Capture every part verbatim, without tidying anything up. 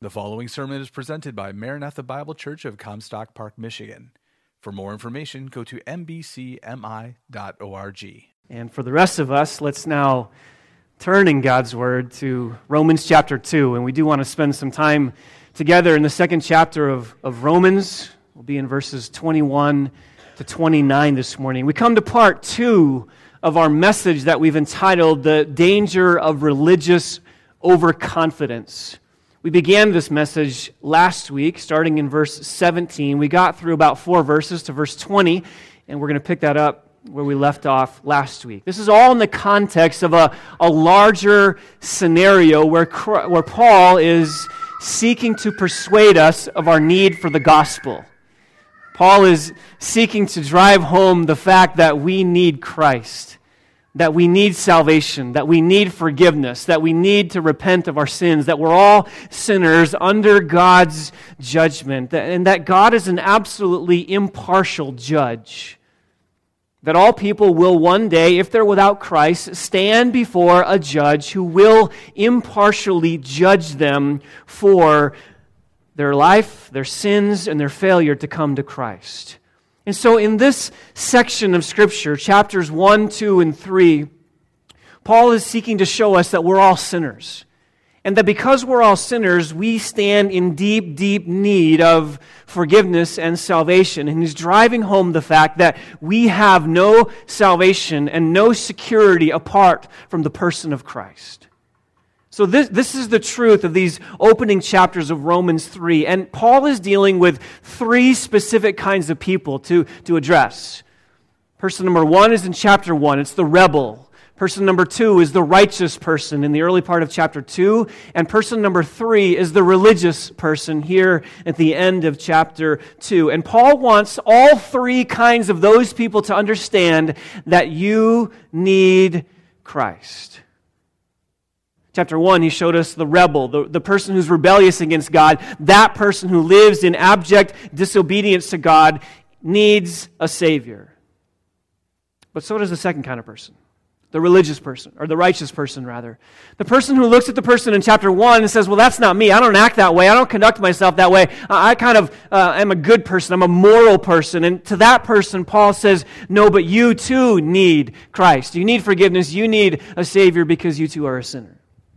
The following sermon is presented by Maranatha Bible Church of Comstock Park, Michigan. For more information, go to m b c m i dot org. And for the rest of us, let's now turn in God's Word to Romans chapter two. And we do want to spend some time together in the second chapter of, of Romans. We'll be in verses twenty-one to twenty-nine this morning. We come to part two of our message that we've entitled The Danger of Religious Overconfidence. We began this message last week, starting in verse seventeen. We got through about four verses to verse twenty, and we're going to pick that up where we left off last week. This is all in the context of a, a larger scenario where, where Paul is seeking to persuade us of our need for the gospel. Paul is seeking to drive home the fact that we need Christ, that we need salvation, that we need forgiveness, that we need to repent of our sins, that we're all sinners under God's judgment, and that God is an absolutely impartial judge. That all people will one day, if they're without Christ, stand before a judge who will impartially judge them for their life, their sins, and their failure to come to Christ. And so in this section of Scripture, chapters one, two, and three, Paul is seeking to show us that we're all sinners. And that because we're all sinners, we stand in deep, deep need of forgiveness and salvation. And he's driving home the fact that we have no salvation and no security apart from the person of Christ. So this, this is the truth of these opening chapters of Romans three. And Paul is dealing with three specific kinds of people to, to address. Person number one is in chapter one. It's the rebel. Person number two is the righteous person in the early part of chapter two. And person number three is the religious person here at the end of chapter two. And Paul wants all three kinds of those people to understand that you need Christ. Chapter one, he showed us the rebel, the, the person who's rebellious against God. That person who lives in abject disobedience to God needs a Savior. But so does the second kind of person, the religious person, or the righteous person, rather. The person who looks at the person in chapter one and says, well, that's not me. I don't act that way. I don't conduct myself that way. I kind of uh, am a good person. I'm a moral person. And to that person, Paul says, no, but you too need Christ. You need forgiveness. You need a Savior because you too are a sinner.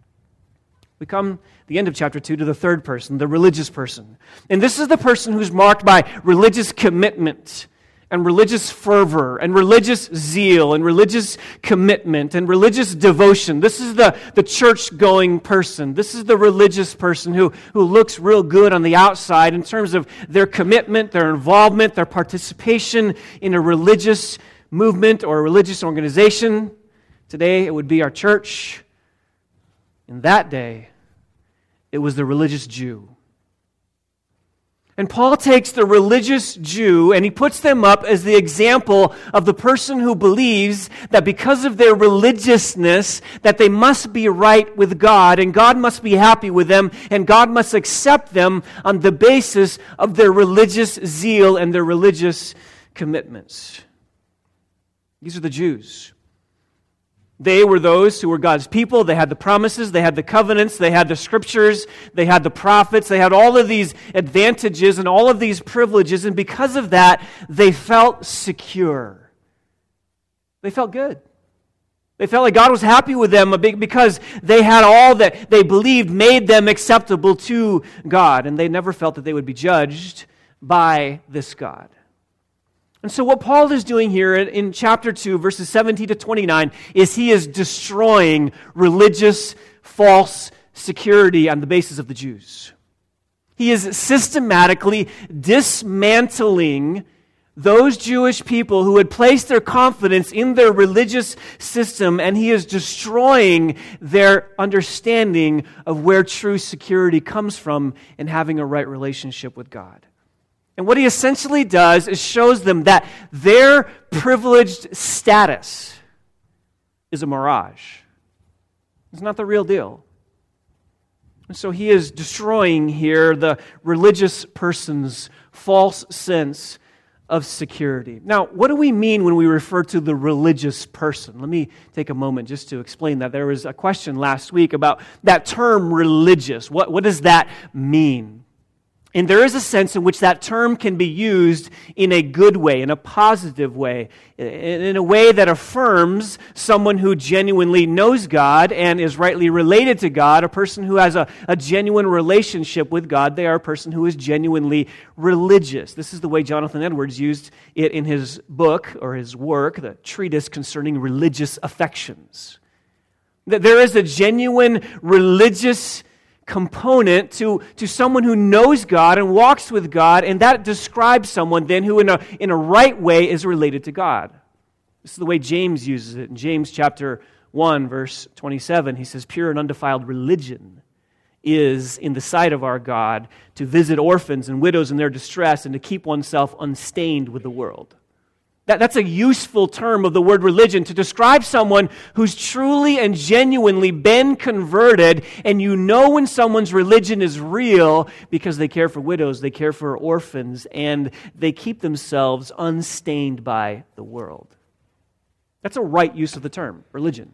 We come at the end of chapter two to the third person, the religious person. And this is the person who's marked by religious commitment and religious fervor and religious zeal and religious commitment and religious devotion. This is the, the church-going person. This is the religious person who, who looks real good on the outside in terms of their commitment, their involvement, their participation in a religious movement or a religious organization. Today it would be our church. In that day, it was the religious Jew. And Paul takes the religious Jew and he puts them up as the example of the person who believes that because of their religiousness, that they must be right with God and God must be happy with them and God must accept them on the basis of their religious zeal and their religious commitments. These are the Jews. They were those who were God's people. They had the promises, they had the covenants, they had the scriptures, they had the prophets, they had all of these advantages and all of these privileges, and because of that, they felt secure. They felt good. They felt like God was happy with them because they had all that they believed made them acceptable to God, and they never felt that they would be judged by this God. And so what Paul is doing here in chapter two, verses seventeen to twenty-nine, is he is destroying religious false security on the basis of the Jews. He is systematically dismantling those Jewish people who had placed their confidence in their religious system, and he is destroying their understanding of where true security comes from in having a right relationship with God. And what he essentially does is shows them that their privileged status is a mirage. It's not the real deal. And so he is destroying here the religious person's false sense of security. Now, what do we mean when we refer to the religious person? Let me take a moment just to explain that. There was a question last week about that term religious. What, what does that mean? And there is a sense in which that term can be used in a good way, in a positive way, in a way that affirms someone who genuinely knows God and is rightly related to God, a person who has a, a genuine relationship with God. They are a person who is genuinely religious. This is the way Jonathan Edwards used it in his book, or his work, the treatise concerning religious affections. That there is a genuine religious component to, to someone who knows God and walks with God, and that describes someone then who in a, in a right way is related to God. This is the way James uses it. In James chapter one, verse twenty-seven, he says, "Pure and undefiled religion is in the sight of our God to visit orphans and widows in their distress and to keep oneself unstained with the world." That, that's a useful term of the word religion to describe someone who's truly and genuinely been converted, and you know when someone's religion is real because they care for widows, they care for orphans, and they keep themselves unstained by the world. That's a right use of the term, religion.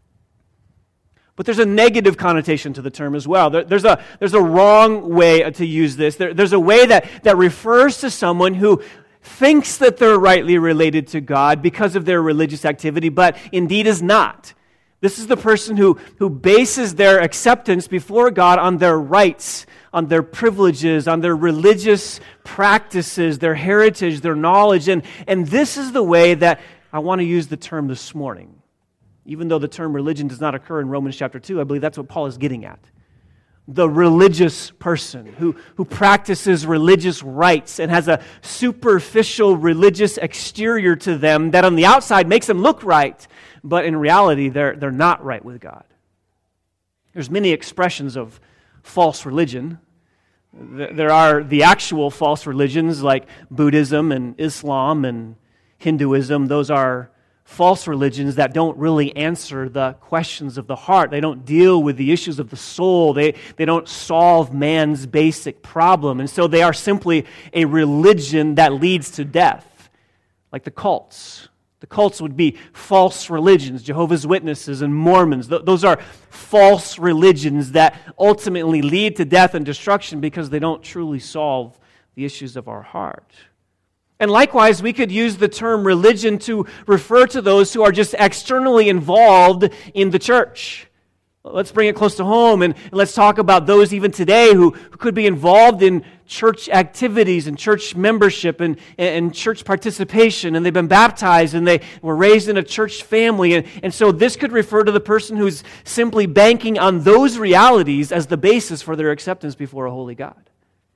But there's a negative connotation to the term as well. There, there's, a, there's a wrong way to use this. There, there's a way that, that refers to someone who thinks that they're rightly related to God because of their religious activity, but indeed is not. This is the person who, who bases their acceptance before God on their rights, on their privileges, on their religious practices, their heritage, their knowledge. And, and this is the way that I want to use the term this morning. Even though the term religion does not occur in Romans chapter two, I believe that's what Paul is getting at. The religious person who, who practices religious rites and has a superficial religious exterior to them that on the outside makes them look right, but in reality they're, they're not right with God. There's many expressions of false religion. There are the actual false religions like Buddhism and Islam and Hinduism. Those are false religions that don't really answer the questions of the heart. They don't deal with the issues of the soul. They, they don't solve man's basic problem. And so they are simply a religion that leads to death, like the cults. The cults would be false religions, Jehovah's Witnesses and Mormons. Th- those are false religions that ultimately lead to death and destruction because they don't truly solve the issues of our heart. And likewise, we could use the term religion to refer to those who are just externally involved in the church. Let's bring it close to home and let's talk about those even today who, who could be involved in church activities and church membership and, and church participation, and they've been baptized and they were raised in a church family. And, and so this could refer to the person who's simply banking on those realities as the basis for their acceptance before a holy God.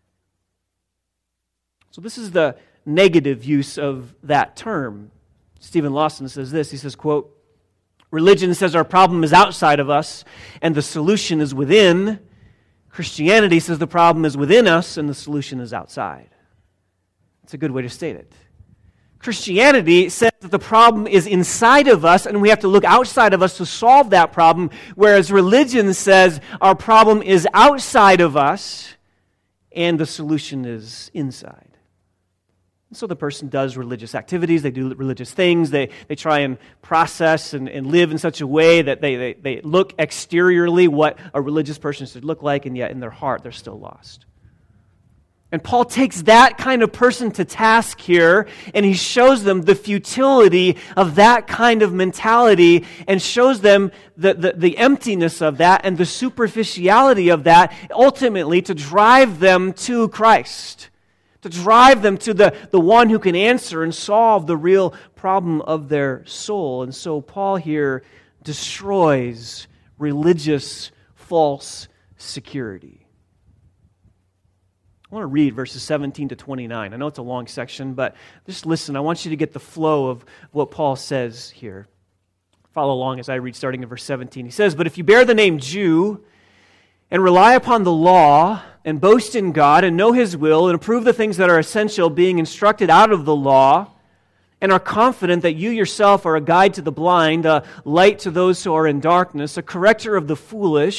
So this is the negative use of that term. Stephen Lawson says this, he says, quote, "Religion says our problem is outside of us and the solution is within. Christianity says the problem is within us and the solution is outside." It's a good way to state it. Christianity says that the problem is inside of us and we have to look outside of us to solve that problem, whereas religion says our problem is outside of us and the solution is inside. So the person does religious activities, they do religious things, they, they try and process and, and live in such a way that they, they, they look exteriorly what a religious person should look like, and yet in their heart they're still lost. And Paul takes that kind of person to task here, and he shows them the futility of that kind of mentality and shows them the, the, the emptiness of that and the superficiality of that, ultimately to drive them to Christ. To drive them to the, the one who can answer and solve the real problem of their soul. And so Paul here destroys religious false security. I want to read verses seventeen to twenty-nine. I know it's a long section, but just listen. I want you to get the flow of what Paul says here. Follow along as I read starting in verse seventeen. He says, "But if you bear the name Jew and rely upon the law and boast in God and know His will and approve the things that are essential, being instructed out of the law, and are confident that you yourself are a guide to the blind, a light to those who are in darkness, a corrector of the foolish,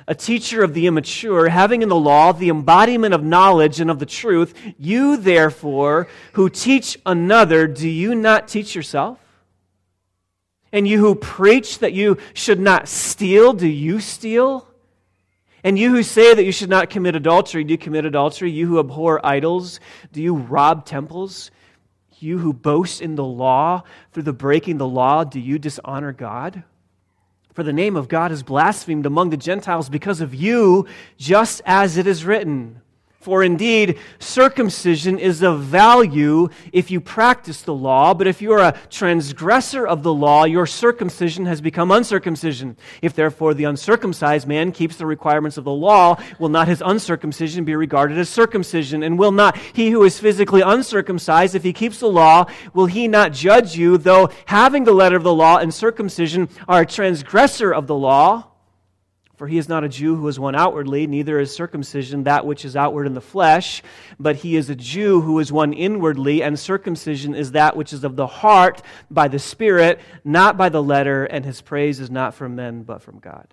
a teacher of the immature, having in the law the embodiment of knowledge and of the truth. You, therefore, who teach another, do you not teach yourself? And you who preach that you should not steal, do you steal? And you who say that you should not commit adultery, do you commit adultery? You who abhor idols, do you rob temples? You who boast in the law, through the breaking the law, do you dishonor God? For the name of God is blasphemed among the Gentiles because of you, just as it is written. For indeed, circumcision is of value if you practice the law, but if you are a transgressor of the law, your circumcision has become uncircumcision. If therefore the uncircumcised man keeps the requirements of the law, will not his uncircumcision be regarded as circumcision? And will not he who is physically uncircumcised, if he keeps the law, will he not judge you, though having the letter of the law and circumcision are a transgressor of the law? For he is not a Jew who is one outwardly, neither is circumcision that which is outward in the flesh, but he is a Jew who is one inwardly, and circumcision is that which is of the heart by the Spirit, not by the letter, and his praise is not from men, but from God.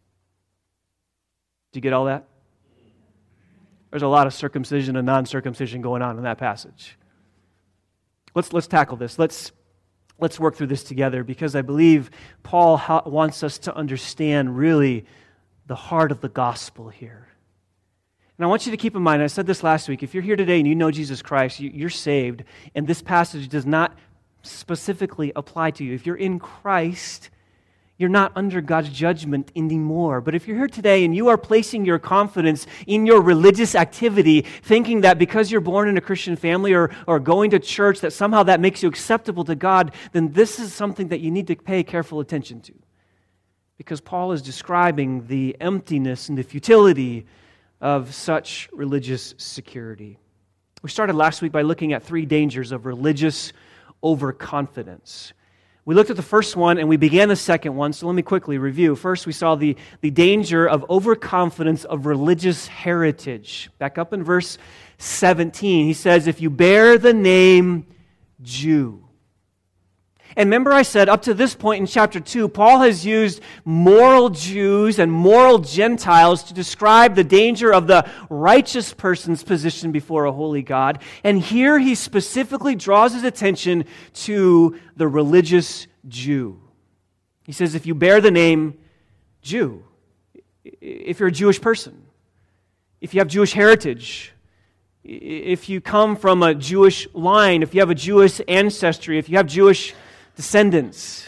Do you get all that? There's a lot of circumcision and non-circumcision going on in that passage. Let's, let's tackle this. Let's Let's work through this together, because I believe Paul ha- wants us to understand really the heart of the gospel here. And I want you to keep in mind, I said this last week, if you're here today and you know Jesus Christ, you, you're saved, and this passage does not specifically apply to you. If you're in Christ, you're not under God's judgment anymore. But if you're here today and you are placing your confidence in your religious activity, thinking that because you're born in a Christian family or, or going to church, that somehow that makes you acceptable to God, then this is something that you need to pay careful attention to. Because Paul is describing the emptiness and the futility of such religious security. We started last week by looking at three dangers of religious overconfidence. We looked at the first one and we began the second one, so let me quickly review. First, we saw the, the danger of overconfidence of religious heritage. Back up in verse seventeen, he says, if you bear the name Jew. And remember I said up to this point in chapter two, Paul has used moral Jews and moral Gentiles to describe the danger of the righteous person's position before a holy God. And here he specifically draws his attention to the religious Jew. He says, if you bear the name Jew, if you're a Jewish person, if you have Jewish heritage, if you come from a Jewish line, if you have a Jewish ancestry, if you have Jewish descendants.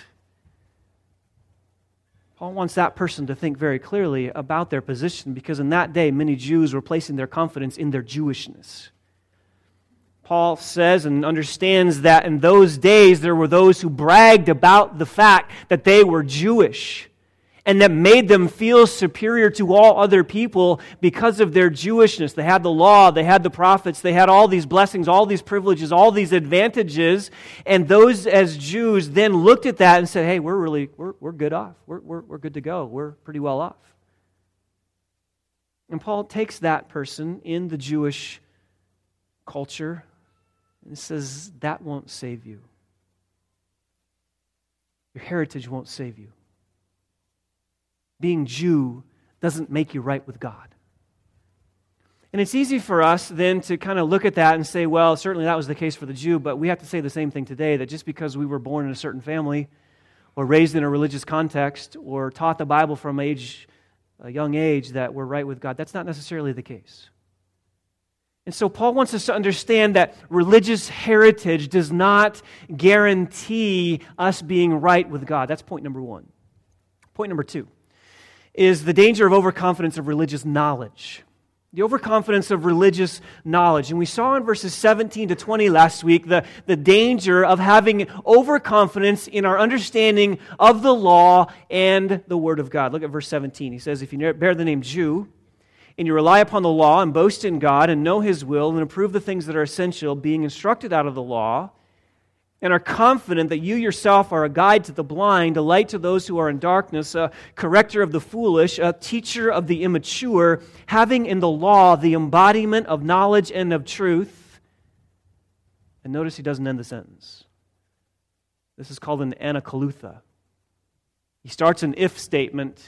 Paul wants that person to think very clearly about their position, because in that day many Jews were placing their confidence in their Jewishness. Paul says and understands that in those days there were those who bragged about the fact that they were Jewish, and that made them feel superior to all other people because of their Jewishness. They had the law, they had the prophets, they had all these blessings, all these privileges, all these advantages, and those as Jews then looked at that and said, hey, we're really, we're, we're good off. We're, we're, we're good to go. We're pretty well off. And Paul takes that person in the Jewish culture and says, that won't save you. Your heritage won't save you. Being Jew doesn't make you right with God. And it's easy for us then to kind of look at that and say, well, certainly that was the case for the Jew, but we have to say the same thing today, that just because we were born in a certain family or raised in a religious context or taught the Bible from age, a young age, that we're right with God. That's not necessarily the case. And so Paul wants us to understand that religious heritage does not guarantee us being right with God. That's point number one. Point number two is the danger of overconfidence of religious knowledge. The overconfidence of religious knowledge. And we saw in verses seventeen to twenty last week the, the danger of having overconfidence in our understanding of the law and the Word of God. Look at verse seventeen. He says, if you bear the name Jew, and you rely upon the law and boast in God and know His will and approve the things that are essential, being instructed out of the law, and are confident that you yourself are a guide to the blind, a light to those who are in darkness, a corrector of the foolish, a teacher of the immature, having in the law the embodiment of knowledge and of truth. And notice he doesn't end the sentence. This is called an anakaluthia. He starts an if statement,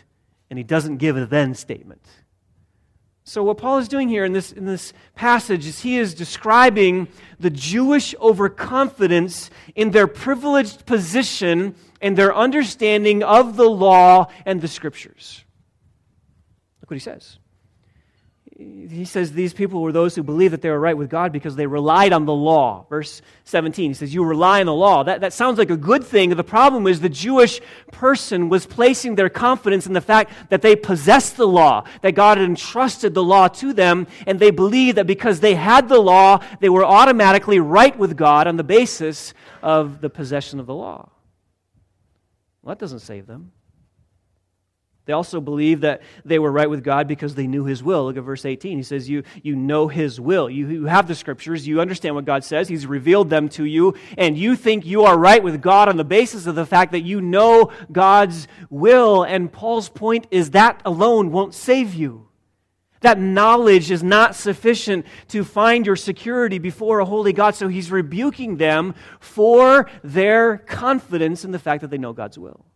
and he doesn't give a then statement. So what Paul is doing here in this, in this passage is he is describing the Jewish overconfidence in their privileged position and their understanding of the law and the Scriptures. Look what he says. He says these people were those who believed that they were right with God because they relied on the law. Verse seventeen, he says, you rely on the law. That, that sounds like a good thing. The problem is the Jewish person was placing their confidence in the fact that they possessed the law, that God had entrusted the law to them, and they believed that because they had the law, they were automatically right with God on the basis of the possession of the law. Well, that doesn't save them. They also believed that they were right with God because they knew His will. Look at verse eighteen. He says, you, you know His will. You, you have the Scriptures. You understand what God says. He's revealed them to you. And you think you are right with God on the basis of the fact that you know God's will. And Paul's point is that alone won't save you. That knowledge is not sufficient to find your security before a holy God. So he's rebuking them for their confidence in the fact that they know God's will.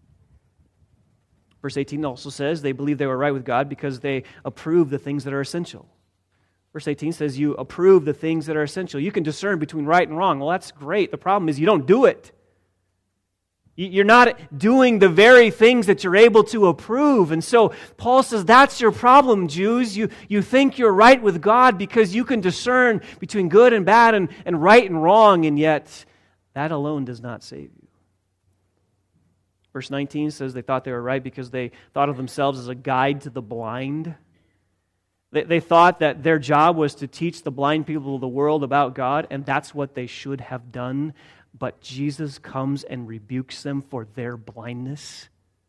Verse eighteen also says they believe they were right with God because they approve the things that are essential. Verse eighteen says you approve the things that are essential. You can discern between right and wrong. Well, that's great. The problem is you don't do it. You're not doing the very things that you're able to approve. And so Paul says that's your problem, Jews. You, you think you're right with God because you can discern between good and bad and, and right and wrong, and yet that alone does not save you. Verse nineteen says they thought they were right because they thought of themselves as a guide to the blind. They, they thought that their job was to teach the blind people of the world about God, and that's what they should have done. But Jesus comes and rebukes them for their blindness.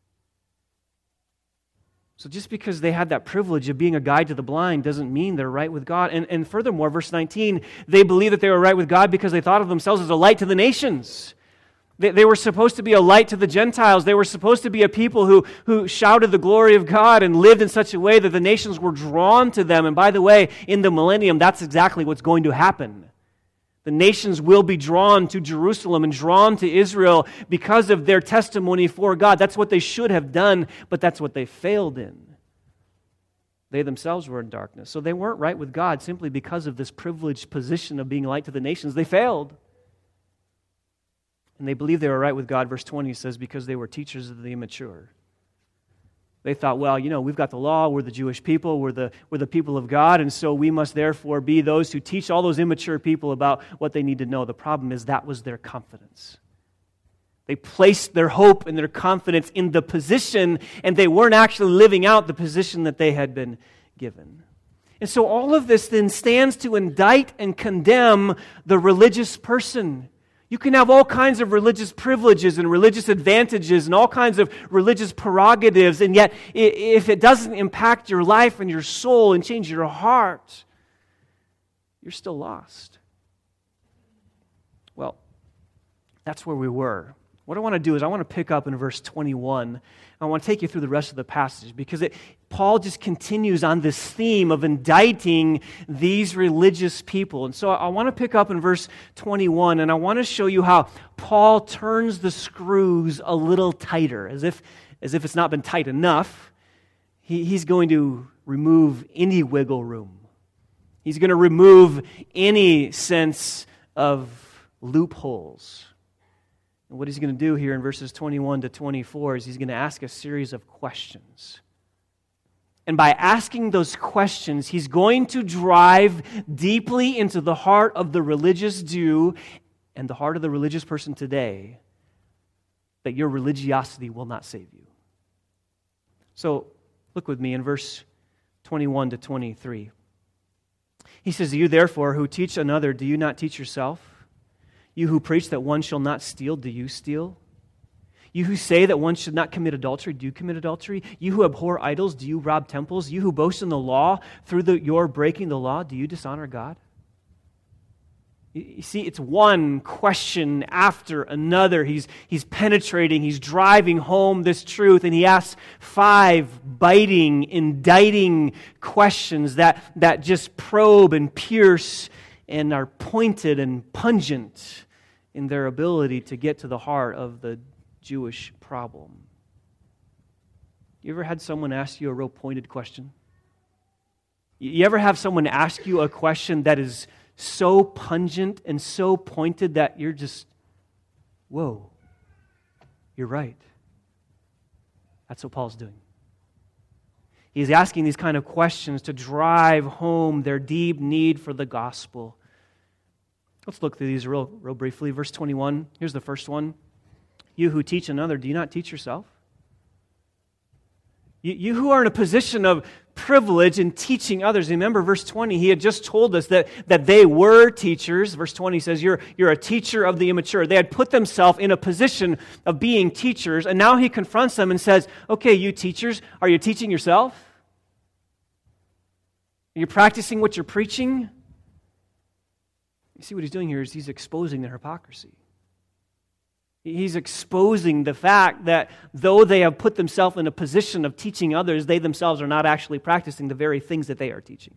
So just because they had that privilege of being a guide to the blind doesn't mean they're right with God. And, and furthermore, verse nineteen, they believed that they were right with God because they thought of themselves as a light to the nations. They, they were supposed to be a light to the Gentiles. They were supposed to be a people who, who shouted the glory of God and lived in such a way that the nations were drawn to them. And by the way, in the millennium, that's exactly what's going to happen. The nations will be drawn to Jerusalem and drawn to Israel because of their testimony for God. That's what they should have done, but that's what they failed in. They themselves were in darkness. So they weren't right with God simply because of this privileged position of being light to the nations. They failed. And they believed they were right with God. Verse twenty says, because they were teachers of the immature. They thought, well, you know, we've got the law, we're the Jewish people, we're the, we're the people of God, and so we must therefore be those who teach all those immature people about what they need to know. The problem is that was their confidence. They placed their hope and their confidence in the position, and they weren't actually living out the position that they had been given. And so all of this then stands to indict and condemn the religious person. You can have all kinds of religious privileges and religious advantages and all kinds of religious prerogatives, and yet if it doesn't impact your life and your soul and change your heart, you're still lost. Well, that's where we were. What I want to do is I want to pick up in verse twenty-one. I want to take you through the rest of the passage because it, Paul just continues on this theme of indicting these religious people. And so I want to pick up in verse twenty-one, and I want to show you how Paul turns the screws a little tighter, as if, as if it's not been tight enough. He, he's going to remove any wiggle room. He's going to remove any sense of loopholes. And what he's going to do here in verses twenty-one to twenty-four is he's going to ask a series of questions. And by asking those questions, he's going to drive deeply into the heart of the religious Jew and the heart of the religious person today that your religiosity will not save you. So look with me in verse twenty-one to twenty-three. He says, you therefore who teach another, do you not teach yourself? You who preach that one shall not steal, do you steal? You who say that one should not commit adultery, do you commit adultery? You who abhor idols, do you rob temples? You who boast in the law, through the, your breaking the law, do you dishonor God? You see, it's one question after another. He's, he's penetrating, he's driving home this truth, and he asks five biting, indicting questions that, that just probe and pierce and are pointed and pungent in their ability to get to the heart of the Jewish problem. You ever had someone ask you a real pointed question? You ever have someone ask you a question that is so pungent and so pointed that you're just, whoa, you're right. That's what Paul's doing. He's asking these kind of questions to drive home their deep need for the gospel. Let's look through these real, real briefly. Verse twenty-one, here's the first one. You who teach another, do you not teach yourself? You, you who are in a position of privilege in teaching others. Remember verse twenty, he had just told us that, that they were teachers. Verse twenty says, you're, you're a teacher of the immature. They had put themselves in a position of being teachers, and now he confronts them and says, okay, you teachers, are you teaching yourself? Are you practicing what you're preaching? You see what he's doing here is he's exposing their hypocrisy. He's exposing the fact that though they have put themselves in a position of teaching others, they themselves are not actually practicing the very things that they are teaching.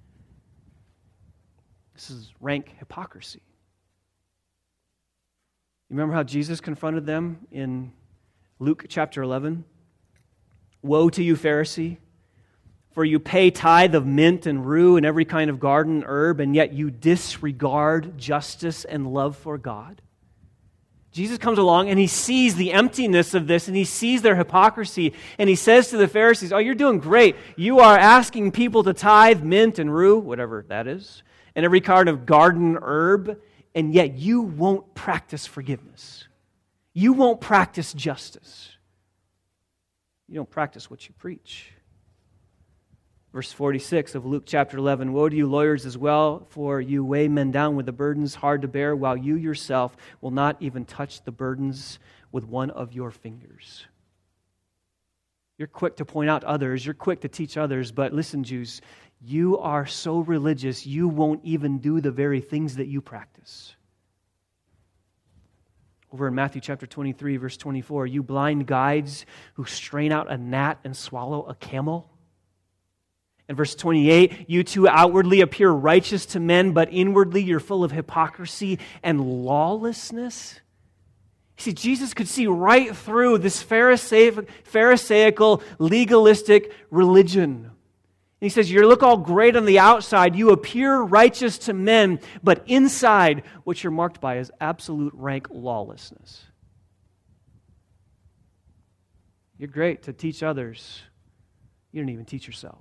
This is rank hypocrisy. You remember how Jesus confronted them in Luke chapter eleven? Woe to you, Pharisee, for you pay tithe of mint and rue and every kind of garden herb, and yet you disregard justice and love for God. Jesus comes along and he sees the emptiness of this and he sees their hypocrisy and he says to the Pharisees, oh, you're doing great. You are asking people to tithe mint and rue, whatever that is, and every kind of garden herb, and yet you won't practice forgiveness. You won't practice justice. You don't practice what you preach. Verse forty-six of Luke chapter eleven, woe to you lawyers as well, for you weigh men down with the burdens hard to bear, while you yourself will not even touch the burdens with one of your fingers. You're quick to point out others, you're quick to teach others, but listen, Jews, you are so religious, you won't even do the very things that you practice. Over in Matthew chapter twenty-three, verse twenty-four, you blind guides who strain out a gnat and swallow a camel. In verse twenty-eight, you too outwardly appear righteous to men, but inwardly you're full of hypocrisy and lawlessness. You see, Jesus could see right through this Pharisaic, Pharisaical, legalistic religion. And he says, you look all great on the outside, you appear righteous to men, but inside, what you're marked by is absolute rank lawlessness. You're great to teach others. You don't even teach yourself.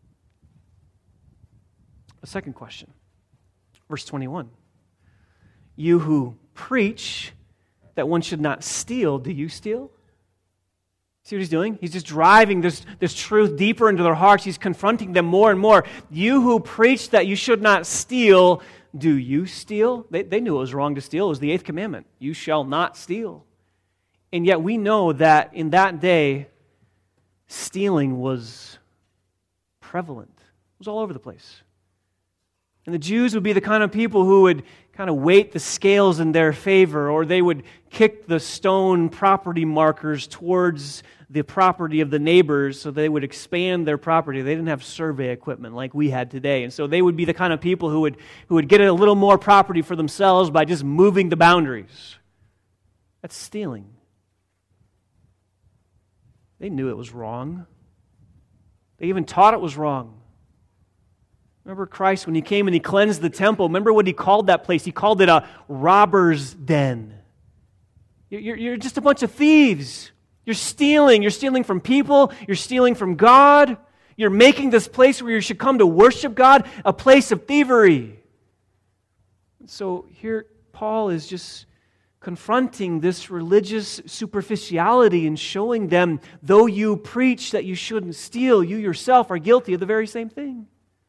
A second question, verse twenty-one. You who preach that one should not steal, do you steal? See what he's doing? He's just driving this, this truth deeper into their hearts. He's confronting them more and more. You who preach that you should not steal, do you steal? They, they knew it was wrong to steal. It was the eighth commandment. You shall not steal. And yet we know that in that day, stealing was prevalent. It was all over the place. And the Jews would be the kind of people who would kind of weight the scales in their favor, or they would kick the stone property markers towards the property of the neighbors so they would expand their property. They didn't have survey equipment like we had today. And so they would be the kind of people who would, who would get a little more property for themselves by just moving the boundaries. That's stealing. They knew it was wrong. They even taught it was wrong. Remember Christ when He came and He cleansed the temple. Remember what He called that place? He called it a robber's den. You're, you're just a bunch of thieves. You're stealing. You're stealing from people. You're stealing from God. You're making this place where you should come to worship God a place of thievery. So here Paul is just confronting this religious superficiality and showing them, though you preach that you shouldn't steal, you yourself are guilty of the very same thing.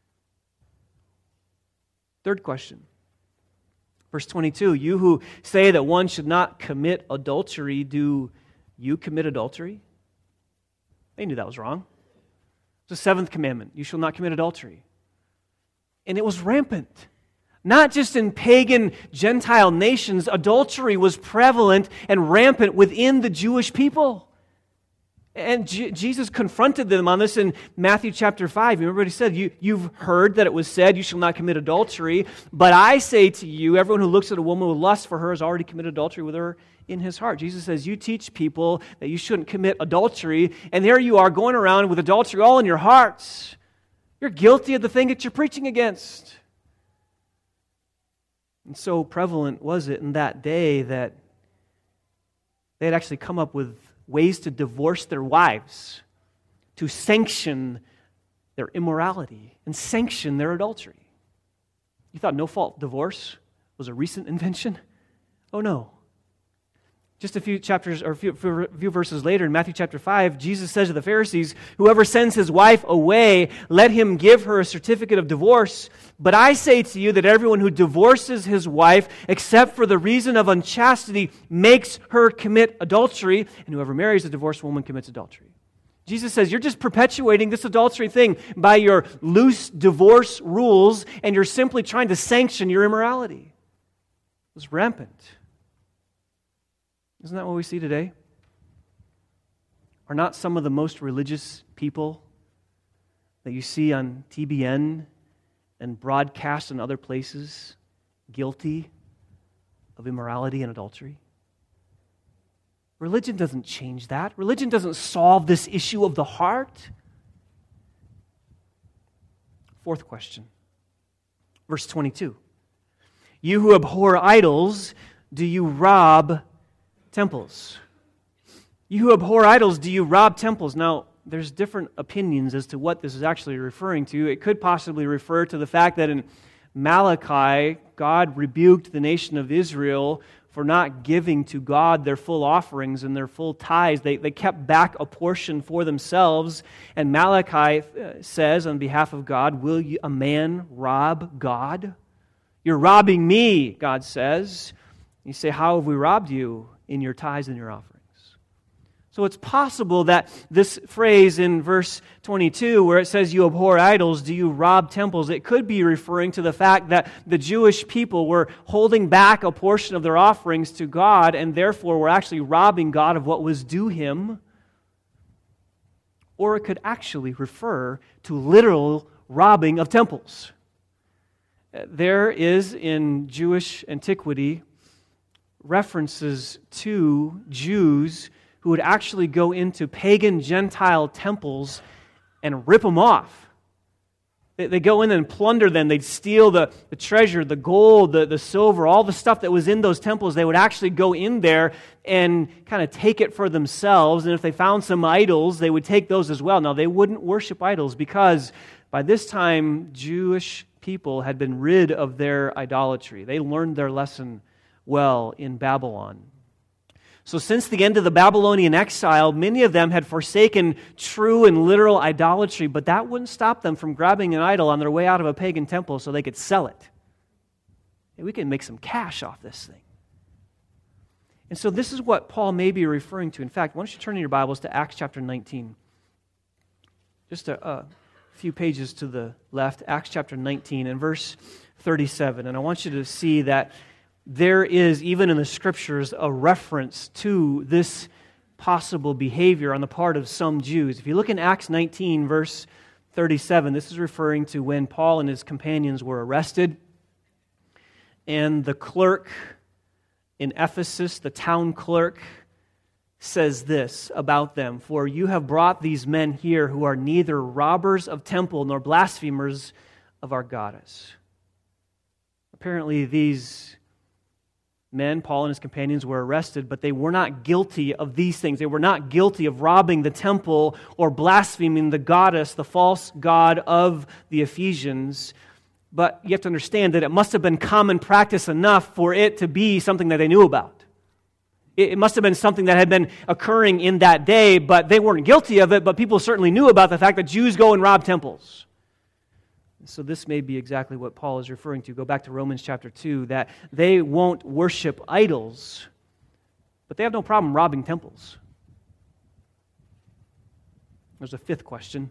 Third question. Verse twenty-two, you who say that one should not commit adultery, do you commit adultery? They knew that was wrong. It's the seventh commandment. You shall not commit adultery. And it was rampant. Not just in pagan Gentile nations, adultery was prevalent and rampant within the Jewish people. And J- Jesus confronted them on this in Matthew chapter five. You remember what he said? You, you've heard that it was said, you shall not commit adultery. But I say to you, everyone who looks at a woman with lust for her has already committed adultery with her in his heart. Jesus says, you teach people that you shouldn't commit adultery. And there you are going around with adultery all in your hearts. You're guilty of the thing that you're preaching against. And so prevalent was it in that day that they had actually come up with ways to divorce their wives, to sanction their immorality and sanction their adultery. You thought no-fault divorce was a recent invention? Oh no. Just a few chapters or a few, few verses later in Matthew chapter five, Jesus says to the Pharisees, whoever sends his wife away, let him give her a certificate of divorce. But I say to you that everyone who divorces his wife, except for the reason of unchastity, makes her commit adultery, and whoever marries a divorced woman commits adultery. Jesus says, you're just perpetuating this adultery thing by your loose divorce rules, and you're simply trying to sanction your immorality. It was rampant. Isn't that what we see today? Are not some of the most religious people that you see on T B N and broadcast in other places guilty of immorality and adultery? Religion doesn't change that. Religion doesn't solve this issue of the heart. Fourth question, verse twenty-two. You who abhor idols, do you rob temples? You who abhor idols, do you rob temples? Now, there's different opinions as to what this is actually referring to. It could possibly refer to the fact that in Malachi, God rebuked the nation of Israel for not giving to God their full offerings and their full tithes. They, they kept back a portion for themselves. And Malachi says on behalf of God, will you, a man rob God? You're robbing me, God says. You say, how have we robbed you? In your tithes and your offerings. So it's possible that this phrase in verse twenty-two, where it says, you abhor idols, do you rob temples? It could be referring to the fact that the Jewish people were holding back a portion of their offerings to God, and therefore were actually robbing God of what was due Him. Or it could actually refer to literal robbing of temples. There is in Jewish antiquity references to Jews who would actually go into pagan Gentile temples and rip them off. They, they go in and plunder them. They'd steal the, the treasure, the gold, the, the silver, all the stuff that was in those temples. They would actually go in there and kind of take it for themselves. And if they found some idols, they would take those as well. Now, they wouldn't worship idols because by this time, Jewish people had been rid of their idolatry. They learned their lesson well in Babylon. So since the end of the Babylonian exile, many of them had forsaken true and literal idolatry, but that wouldn't stop them from grabbing an idol on their way out of a pagan temple so they could sell it. Hey, we can make some cash off this thing. And so this is what Paul may be referring to. In fact, why don't you turn in your Bibles to Acts chapter nineteen. Just a, a few pages to the left, Acts chapter nineteen and verse thirty-seven. And I want you to see that there is, even in the Scriptures, a reference to this possible behavior on the part of some Jews. If you look in Acts nineteen, verse thirty-seven, this is referring to when Paul and his companions were arrested, and the clerk in Ephesus, the town clerk, says this about them, for you have brought these men here who are neither robbers of temple nor blasphemers of our goddess. Apparently these men, Paul and his companions, were arrested, but they were not guilty of these things. They were not guilty of robbing the temple or blaspheming the goddess, the false god of the Ephesians. But you have to understand that it must have been common practice enough for it to be something that they knew about. It must have been something that had been occurring in that day, but they weren't guilty of it, but people certainly knew about the fact that Jews go and rob temples. So this may be exactly what Paul is referring to. Go back to Romans chapter two, that they won't worship idols, but they have no problem robbing temples. There's a fifth question.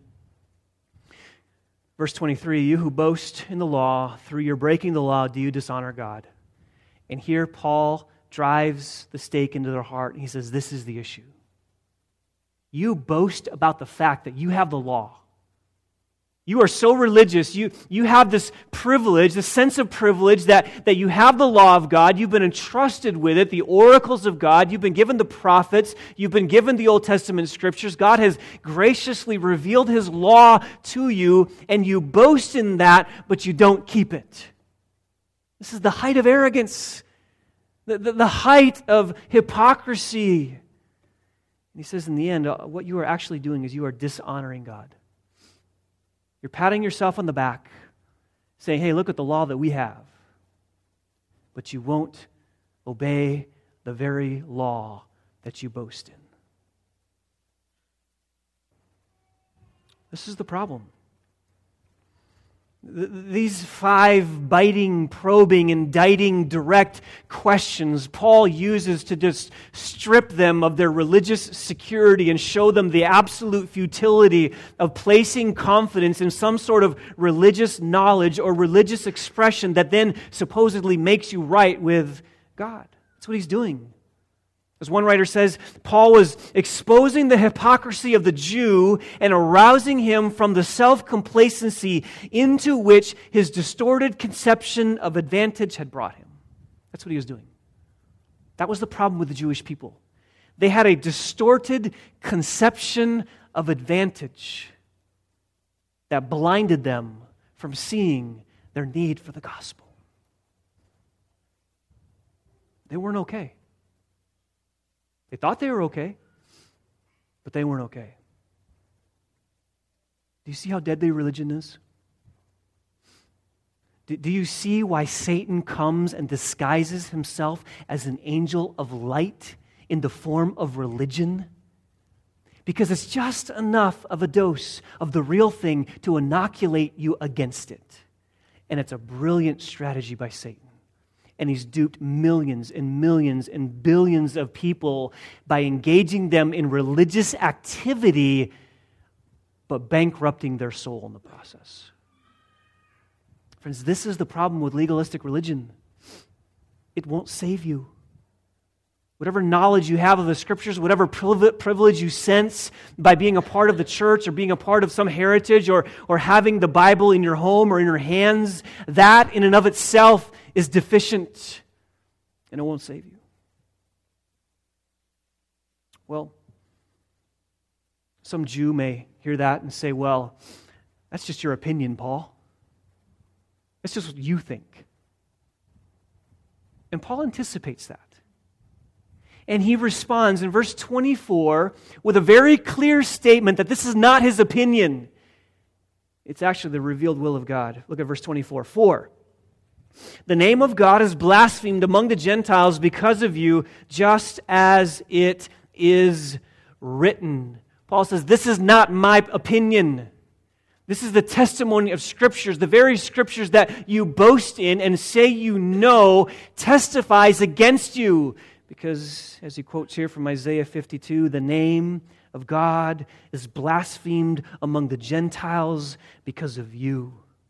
Verse twenty-three, you who boast in the law, through your breaking the law, do you dishonor God? And here Paul drives the stake into their heart, and he says, this is the issue. you boast about the fact that you have the law. You are so religious. You, you have this privilege, this sense of privilege that, that you have the law of God. You've been entrusted with it, the oracles of God. You've been given the prophets. You've been given the Old Testament scriptures. God has graciously revealed His law to you, and you boast in that, but you don't keep it. This is the height of arrogance, the, the, the height of hypocrisy. And he says in the end, what you are actually doing is you are dishonoring God. You're patting yourself on the back, saying, hey, look at the law that we have. But you won't obey the very law that you boast in. This is the problem. These five biting, probing, indicting, direct questions Paul uses to just strip them of their religious security and show them the absolute futility of placing confidence in some sort of religious knowledge or religious expression that then supposedly makes you right with God. That's what he's doing. As one writer says, Paul was exposing the hypocrisy of the Jew and arousing him from the self-complacency into which his distorted conception of advantage had brought him. That's what he was doing. That was the problem with the Jewish people. They had a distorted conception of advantage that blinded them from seeing their need for the gospel. They weren't okay. They thought they were okay, but they weren't okay. Do you see how deadly religion is? Do, do you see why Satan comes and disguises himself as an angel of light in the form of religion? Because it's just enough of a dose of the real thing to inoculate you against it. And it's a brilliant strategy by Satan. And he's duped millions and millions and billions of people by engaging them in religious activity, but bankrupting their soul in the process. Friends, this is the problem with legalistic religion. It won't save you. Whatever knowledge you have of the Scriptures, whatever privilege you sense by being a part of the church or being a part of some heritage or, or having the Bible in your home or in your hands, that in and of itself is deficient, and it won't save you. Well, some Jew may hear that and say, well, that's just your opinion, Paul. That's just what you think. And Paul anticipates that. And he responds in verse twenty-four with a very clear statement that this is not his opinion. It's actually the revealed will of God. Look at verse twenty-four. For the name of God is blasphemed among the Gentiles because of you, just as it is written. Paul says, this is not my opinion. This is the testimony of Scriptures. The very Scriptures that you boast in and say you know testifies against you. Because, as he quotes here from Isaiah fifty-two, the name of God is blasphemed among the Gentiles because of you.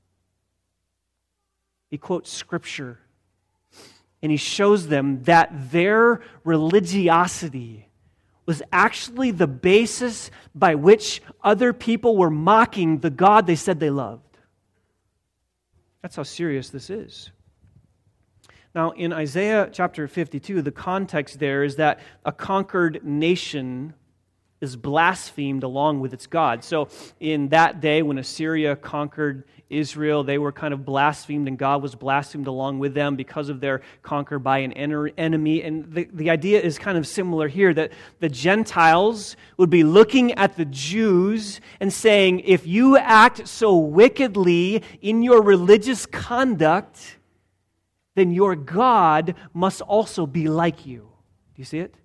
He quotes Scripture, and he shows them that their religiosity was actually the basis by which other people were mocking the God they said they loved. That's how serious this is. Now, in Isaiah chapter fifty-two, the context there is that a conquered nation is blasphemed along with its God. So in that day when Assyria conquered Israel, they were kind of blasphemed and God was blasphemed along with them because of their conquer by an enemy. And the, the idea is kind of similar here, that the Gentiles would be looking at the Jews and saying, if you act so wickedly in your religious conduct, then your God must also be like you. Do you see it?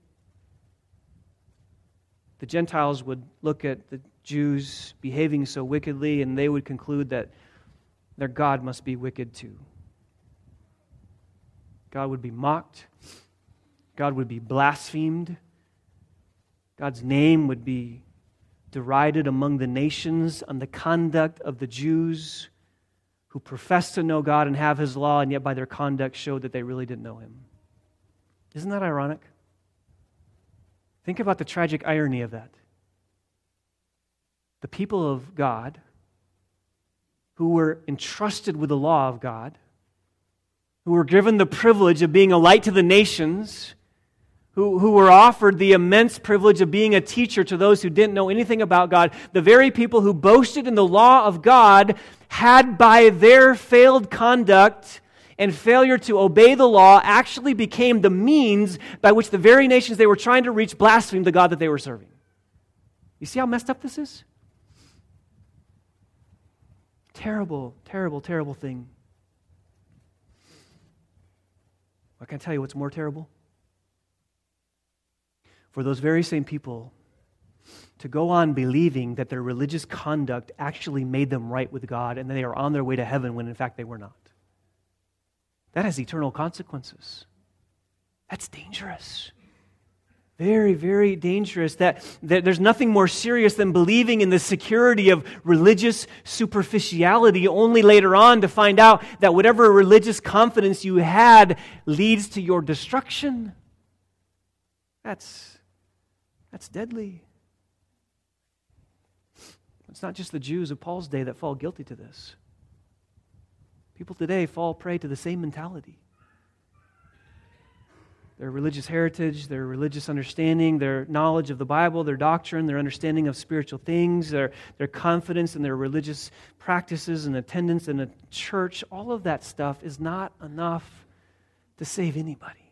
The Gentiles would look at the Jews behaving so wickedly, and they would conclude that their God must be wicked too. God would be mocked. God would be blasphemed. God's name would be derided among the nations on the conduct of the Jews who profess to know God and have His law, and yet by their conduct showed that they really didn't know Him. Isn't that ironic? Think about the tragic irony of that. the people of God who were entrusted with the law of God, who were given the privilege of being a light to the nations, who, who were offered the immense privilege of being a teacher to those who didn't know anything about God, the very people who boasted in the law of God had, by their failed conduct and failure to obey the law, actually became the means by which the very nations they were trying to reach blasphemed the God that they were serving. You see how messed up this is? Terrible, terrible, terrible thing. I can tell you what's more terrible. For those very same people to go on believing that their religious conduct actually made them right with God and they are on their way to heaven when in fact they were not. That has eternal consequences. That's dangerous. Very, very dangerous. That, that there's nothing more serious than believing in the security of religious superficiality, only later on to find out that whatever religious confidence you had leads to your destruction. That's, that's deadly. It's not just the Jews of Paul's day that fall guilty to this. People today fall prey to the same mentality. Their religious heritage, their religious understanding, their knowledge of the Bible, their doctrine, their understanding of spiritual things, their, their confidence in their religious practices and attendance in a church, all of that stuff is not enough to save anybody.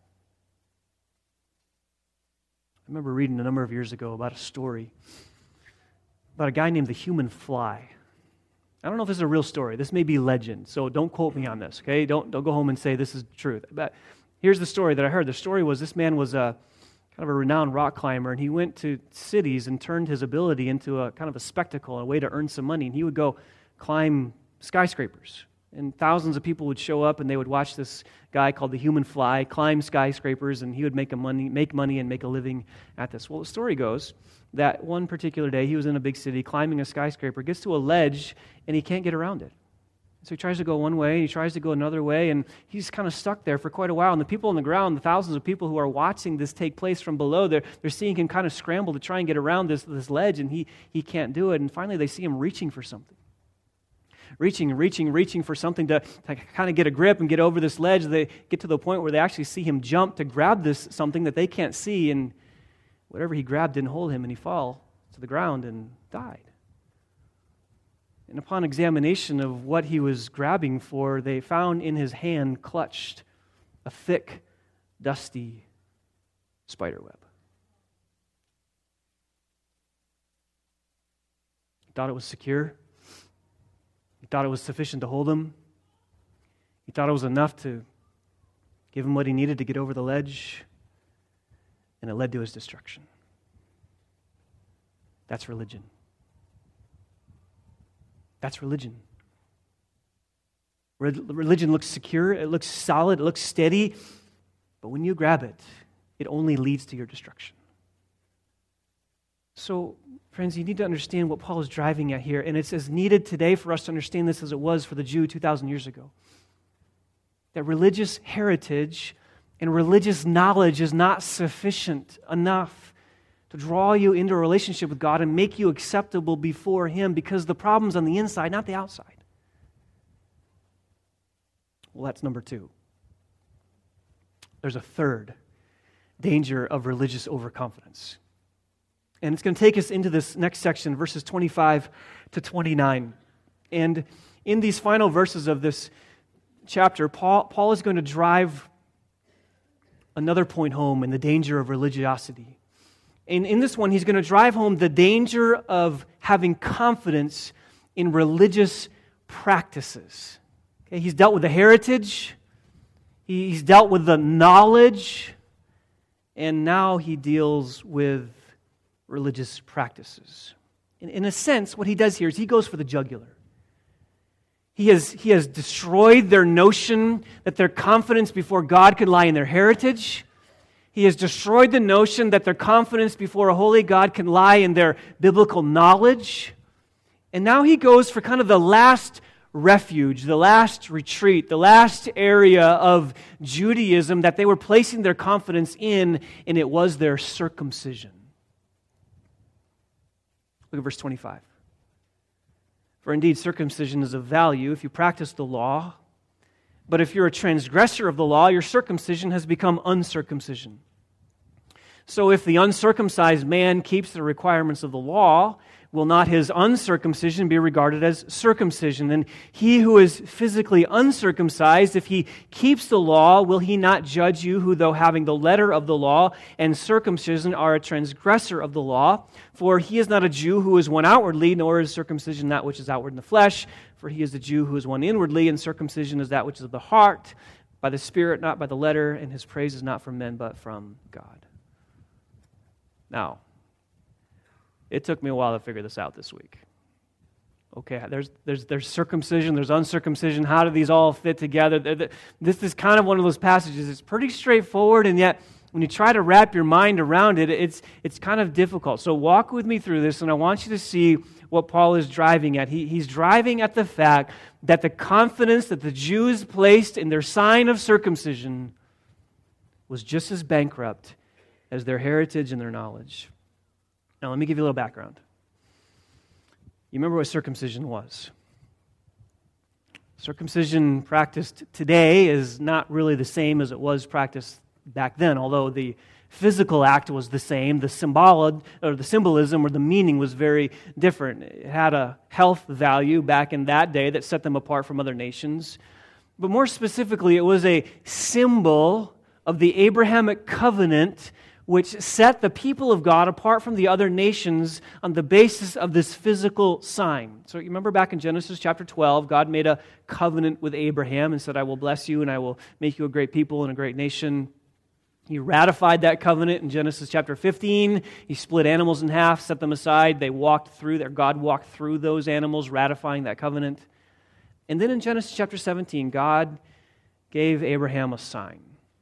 I remember reading a number of years ago about a story about a guy named the human fly. I don't know if this is a real story. This may be legend, so don't quote me on this, okay? Don't, don't go home and say this is the truth. But here's the story that I heard. The story was this man was a kind of a renowned rock climber, and he went to cities and turned his ability into a kind of a spectacle, a way to earn some money. And he would go climb skyscrapers. And thousands of people would show up, and they would watch this guy called the human fly climb skyscrapers, and he would make a money, make money and make a living at this. Well, the story goes that one particular day, he was in a big city climbing a skyscraper, gets to a ledge, and he can't get around it. So he tries to go one way, he tries to go another way, and he's kind of stuck there for quite a while. And the people on the ground, the thousands of people who are watching this take place from below, they're, they're seeing him kind of scramble to try and get around this, this ledge, and he, he can't do it. And finally, they see him reaching for something. Reaching, reaching, reaching for something to, to kind of get a grip and get over this ledge. They get to the point where they actually see him jump to grab this something that they can't see, and whatever he grabbed didn't hold him, and he fell to the ground and died. And upon examination of what he was grabbing for, they found in his hand clutched a thick, dusty spider web. He thought it was secure. He thought it was sufficient to hold him. He thought it was enough to give him what he needed to get over the ledge, and it led to his destruction. That's religion. That's religion. Religion looks secure, it looks solid, it looks steady, but when you grab it, it only leads to your destruction. So, friends, you need to understand what Paul is driving at here, and it's as needed today for us to understand this as it was for the Jew two thousand years ago. That religious heritage and religious knowledge is not sufficient enough to draw you into a relationship with God and make you acceptable before Him, because the problem's on the inside, not the outside. Well, that's number two. There's a third danger of religious overconfidence. And it's going to take us into this next section, verses twenty-five to twenty-nine. And in these final verses of this chapter, Paul, Paul is going to drive another point home in the danger of religiosity. And in this one, he's going to drive home the danger of having confidence in religious practices. Okay, he's dealt with the heritage, he's dealt with the knowledge, and now he deals with religious practices. In, in a sense, what he does here is he goes for the jugular. He has, he has destroyed their notion that their confidence before God could lie in their heritage. He has destroyed the notion that their confidence before a holy God can lie in their biblical knowledge. And now he goes for kind of the last refuge, the last retreat, the last area of Judaism that they were placing their confidence in, and it was their circumcision. Look at verse twenty-five. For indeed, circumcision is of value if you practice the law, but if you're a transgressor of the law, your circumcision has become uncircumcision. So if the uncircumcised man keeps the requirements of the law, will not his uncircumcision be regarded as circumcision? And he who is physically uncircumcised, if he keeps the law, will he not judge you who, though having the letter of the law and circumcision, are a transgressor of the law? For he is not a Jew who is one outwardly, nor is circumcision that which is outward in the flesh. For he is a Jew who is one inwardly, and circumcision is that which is of the heart, by the Spirit, not by the letter, and his praise is not from men, but from God. Now, it took me a while to figure this out this week. Okay, there's there's there's circumcision, there's uncircumcision. How do these all fit together? This is kind of one of those passages. It's pretty straightforward, and yet when you try to wrap your mind around it, it's it's kind of difficult. So walk with me through this, and I want you to see what Paul is driving at. He, he's driving at the fact that the confidence that the Jews placed in their sign of circumcision was just as bankrupt as their heritage and their knowledge. Now, let me give you a little background. You remember what circumcision was? Circumcision practiced today is not really the same as it was practiced back then, although the physical act was the same. The symbol or the symbolism or the meaning was very different. It had a health value back in that day that set them apart from other nations. But more specifically, it was a symbol of the Abrahamic covenant, which set the people of God apart from the other nations on the basis of this physical sign. So you remember back in Genesis chapter twelve, God made a covenant with Abraham and said, I will bless you and I will make you a great people and a great nation. He ratified that covenant in Genesis chapter fifteen. He split animals in half, set them aside. They walked through there. God walked through those animals, ratifying that covenant. And then in Genesis chapter seventeen, God gave Abraham a sign.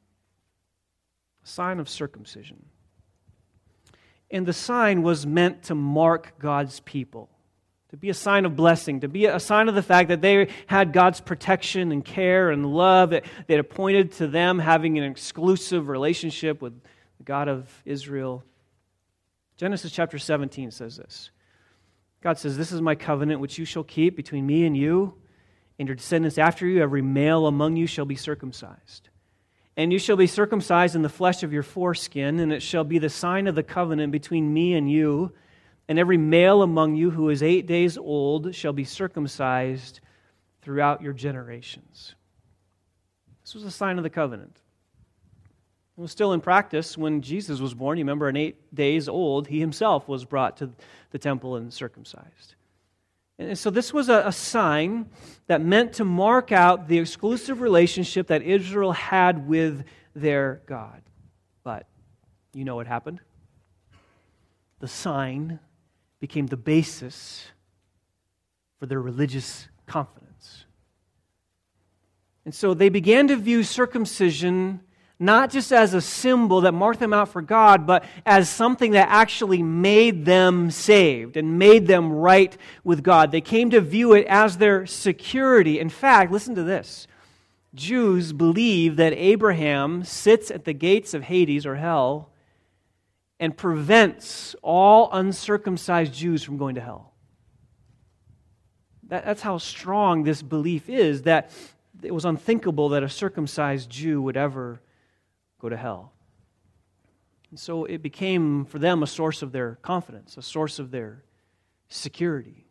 A sign of circumcision. And the sign was meant to mark God's people, to be a sign of blessing, to be a sign of the fact that they had God's protection and care and love, that they had pointed to them having an exclusive relationship with the God of Israel. Genesis chapter seventeen says this. God says, this is my covenant which you shall keep between me and you and your descendants after you. Every male among you shall be circumcised. And you shall be circumcised in the flesh of your foreskin, and it shall be the sign of the covenant between me and you. And every male among you who is eight days old shall be circumcised throughout your generations. This was a sign of the covenant. It was still in practice when Jesus was born. You remember, at eight days old, he himself was brought to the temple and circumcised. And so this was a, a sign that meant to mark out the exclusive relationship that Israel had with their God. But you know what happened? The sign became the basis for their religious confidence. And so they began to view circumcision not just as a symbol that marked them out for God, but as something that actually made them saved and made them right with God. They came to view it as their security. In fact, listen to this. Jews believe that Abraham sits at the gates of Hades or hell and prevents all uncircumcised Jews from going to hell. That, that's how strong this belief is, that it was unthinkable that a circumcised Jew would ever go to hell. And so it became for them a source of their confidence, a source of their security.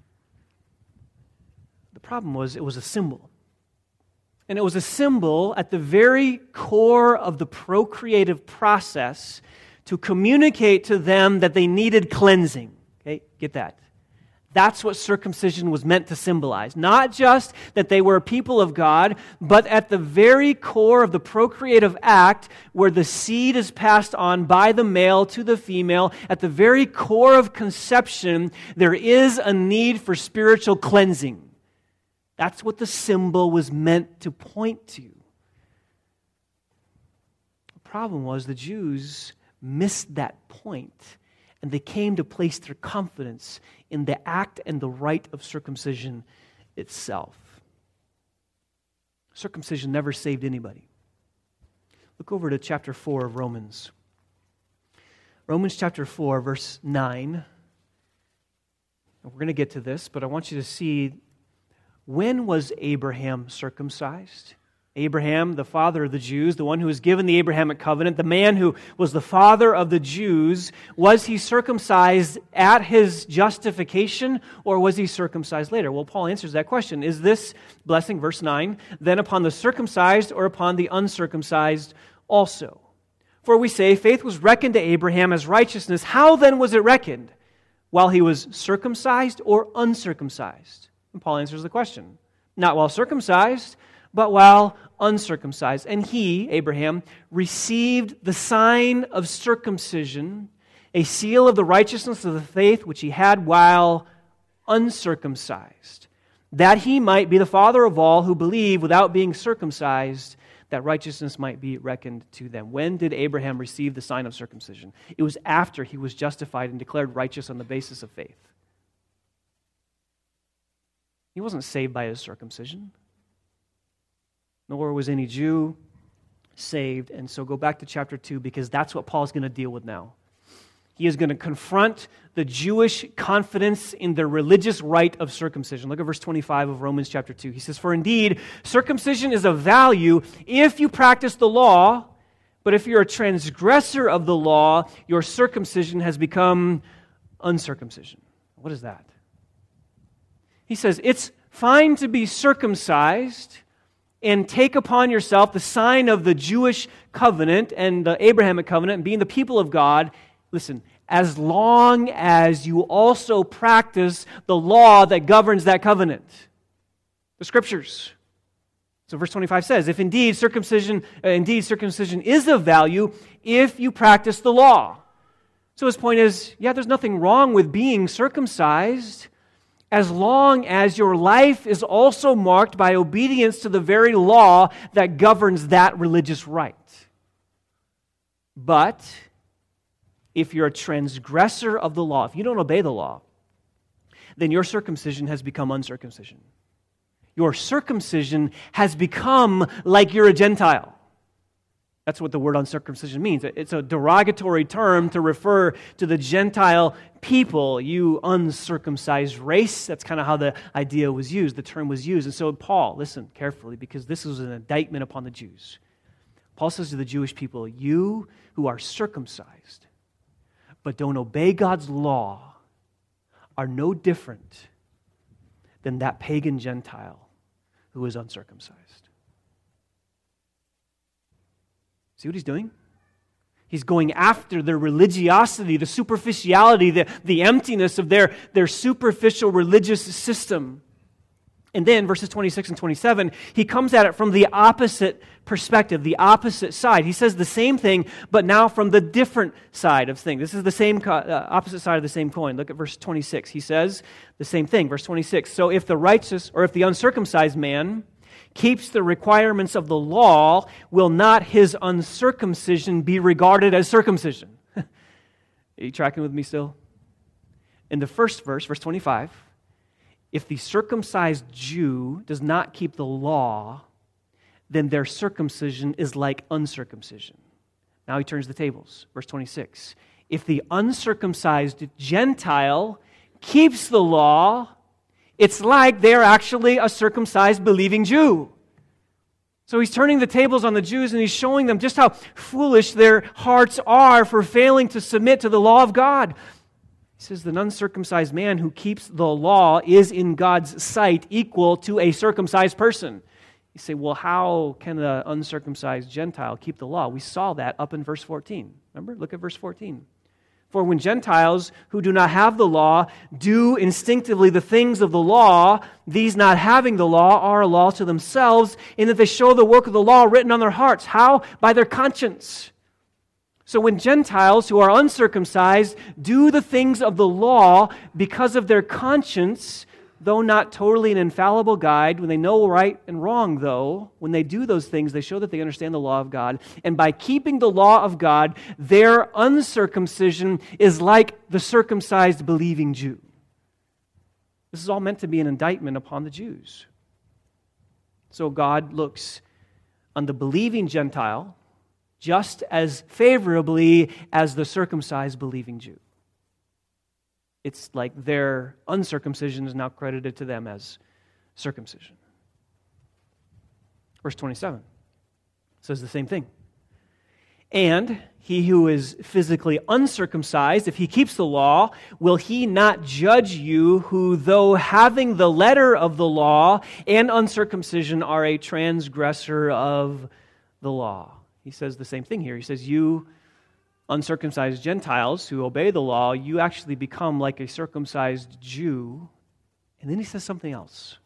The problem was it was a symbol. And it was a symbol at the very core of the procreative process to communicate to them that they needed cleansing. Okay, get that. That's what circumcision was meant to symbolize. Not just that they were a people of God, but at the very core of the procreative act, where the seed is passed on by the male to the female, at the very core of conception, there is a need for spiritual cleansing. That's what the symbol was meant to point to. The problem was the Jews missed that point, and they came to place their confidence in the act and the rite of circumcision itself. Circumcision never saved anybody. Look over to chapter four of Romans. Romans chapter four, verse nine. We're going to get to this, but I want you to see, when was Abraham circumcised? Abraham, the father of the Jews, the one who was given the Abrahamic covenant, the man who was the father of the Jews, was he circumcised at his justification, or was he circumcised later? Well, Paul answers that question. Is this blessing, verse nine, then upon the circumcised or upon the uncircumcised also? For we say, faith was reckoned to Abraham as righteousness. How then was it reckoned? While he was circumcised or uncircumcised? And Paul answers the question. Not while circumcised, but while uncircumcised. And he, Abraham, received the sign of circumcision, a seal of the righteousness of the faith which he had while uncircumcised, that he might be the father of all who believe without being circumcised, that righteousness might be reckoned to them. When did Abraham receive the sign of circumcision? It was after he was justified and declared righteous on the basis of faith. He wasn't saved by his circumcision, nor was any Jew saved. And so go back to chapter two, because that's what Paul's going to deal with now. He is going to confront the Jewish confidence in their religious rite of circumcision. Look at verse twenty-five of Romans chapter two. He says, for indeed, circumcision is of value if you practice the law, but if you're a transgressor of the law, your circumcision has become uncircumcision. What is that? He says, it's fine to be circumcised and take upon yourself the sign of the Jewish covenant and the Abrahamic covenant and being the people of God. Listen, as long as you also practice the law that governs that covenant, the Scriptures. So verse twenty-five says, if indeed circumcision, uh, indeed circumcision is of value if you practice the law. So his point is, yeah, there's nothing wrong with being circumcised, as long as your life is also marked by obedience to the very law that governs that religious rite. But if you're a transgressor of the law, if you don't obey the law, then your circumcision has become uncircumcision. Your circumcision has become like you're a Gentile. That's what the word uncircumcision means. It's a derogatory term to refer to the Gentile people, you uncircumcised race. That's kind of how the idea was used, the term was used. And so Paul, listen carefully, because this was an indictment upon the Jews. Paul says to the Jewish people, you who are circumcised but don't obey God's law are no different than that pagan Gentile who is uncircumcised. See what he's doing? He's going after their religiosity, the superficiality, the, the emptiness of their, their superficial religious system. And then, verses twenty-six and twenty-seven, he comes at it from the opposite perspective, the opposite side. He says the same thing, but now from the different side of things. This is the same co- uh, opposite side of the same coin. Look at verse twenty-six. He says the same thing, verse twenty-six. So if the righteous, or if the uncircumcised man keeps the requirements of the law, will not his uncircumcision be regarded as circumcision? Are you tracking with me still? In the first verse, verse twenty-five, if the circumcised Jew does not keep the law, then their circumcision is like uncircumcision. Now he turns the tables. Verse twenty-six, if the uncircumcised Gentile keeps the law, it's like they're actually a circumcised believing Jew. So he's turning the tables on the Jews and he's showing them just how foolish their hearts are for failing to submit to the law of God. He says the uncircumcised man who keeps the law is in God's sight equal to a circumcised person. You say, well, how can an uncircumcised Gentile keep the law? We saw that up in verse fourteen. Remember? Look at verse fourteen. For when Gentiles who do not have the law do instinctively the things of the law, these not having the law are a law to themselves, in that they show the work of the law written on their hearts. How? By their conscience. So when Gentiles who are uncircumcised do the things of the law because of their conscience, though not totally an infallible guide, when they know right and wrong, though, when they do those things, they show that they understand the law of God. And by keeping the law of God, their uncircumcision is like the circumcised believing Jew. This is all meant to be an indictment upon the Jews. So God looks on the believing Gentile just as favorably as the circumcised believing Jew. it's like their uncircumcision is now credited to them as circumcision. Verse twenty-seven says the same thing. And he who is physically uncircumcised, if he keeps the law, will he not judge you who, though having the letter of the law and uncircumcision, are a transgressor of the law? He says the same thing here. He says, you uncircumcised Gentiles who obey the law, you actually become like a circumcised Jew. And then he says something else.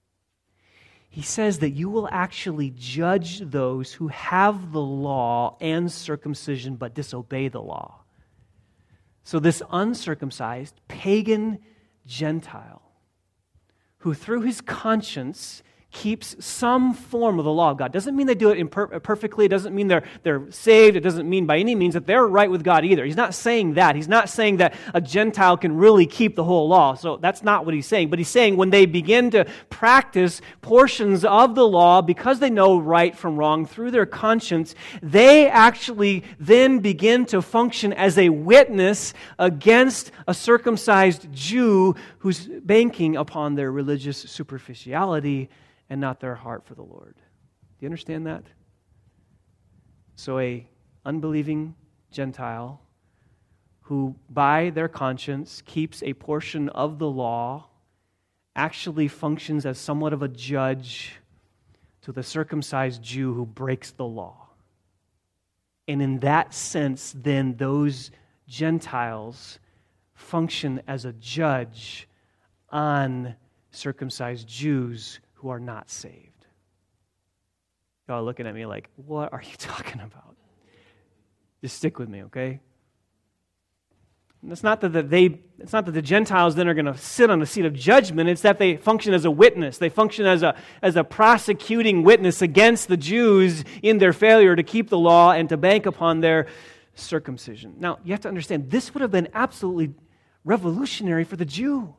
He says that you will actually judge those who have the law and circumcision but disobey the law. So this uncircumcised, pagan Gentile who through his conscience keeps some form of the law of God. Doesn't mean they do it imper- perfectly. It doesn't mean they're, they're saved. It doesn't mean by any means that they're right with God either. He's not saying that. He's not saying that a Gentile can really keep the whole law. So that's not what he's saying. But he's saying when they begin to practice portions of the law because they know right from wrong through their conscience, they actually then begin to function as a witness against a circumcised Jew who's banking upon their religious superficiality and not their heart for the Lord. Do you understand that? So a unbelieving Gentile who by their conscience keeps a portion of the law actually functions as somewhat of a judge to the circumcised Jew who breaks the law. And in that sense, then those Gentiles function as a judge on circumcised Jews who are not saved. Y'all are looking at me like, what are you talking about? Just stick with me, okay? And it's not that the, they, it's not that the Gentiles then are going to sit on a seat of judgment. It's that they function as a witness. They function as a, as a prosecuting witness against the Jews in their failure to keep the law and to bank upon their circumcision. Now, you have to understand, this would have been absolutely revolutionary for the Jew.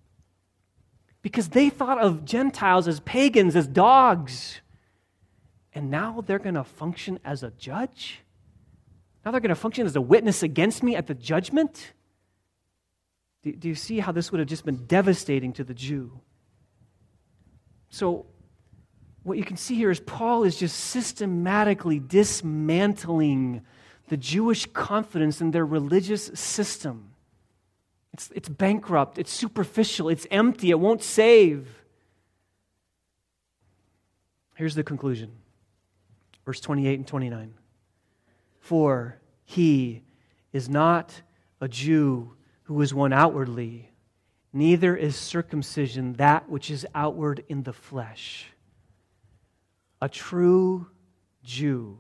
Because they thought of Gentiles as pagans, as dogs. And now they're going to function as a judge? Now they're going to function as a witness against me at the judgment? Do, do you see how this would have just been devastating to the Jew? So, what you can see here is Paul is just systematically dismantling the Jewish confidence in their religious system. It's, it's bankrupt, it's superficial, it's empty, it won't save. Here's the conclusion. Verse twenty-eight and twenty-nine. For he is not a Jew who is one outwardly, neither is circumcision that which is outward in the flesh. A true Jew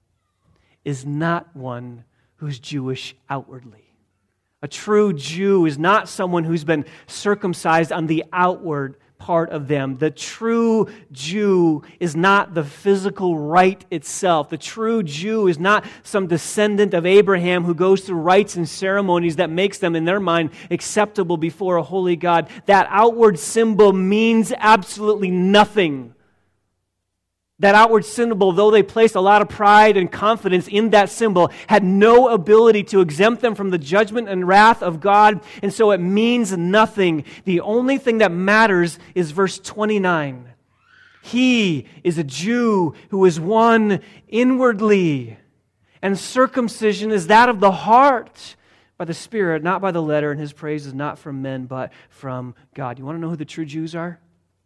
is not one who's Jewish outwardly. A true Jew is not someone who's been circumcised on the outward part of them. The true Jew is not the physical rite itself. The true Jew is not some descendant of Abraham who goes through rites and ceremonies that makes them, in their mind, acceptable before a holy God. That outward symbol means absolutely nothing. That outward symbol, though they placed a lot of pride and confidence in that symbol, had no ability to exempt them from the judgment and wrath of God, and so it means nothing. The only thing that matters is verse twenty-nine. He is a Jew who is one inwardly, and circumcision is that of the heart by the Spirit, not by the letter, and his praise is not from men, but from God. You want to know who the true Jews are?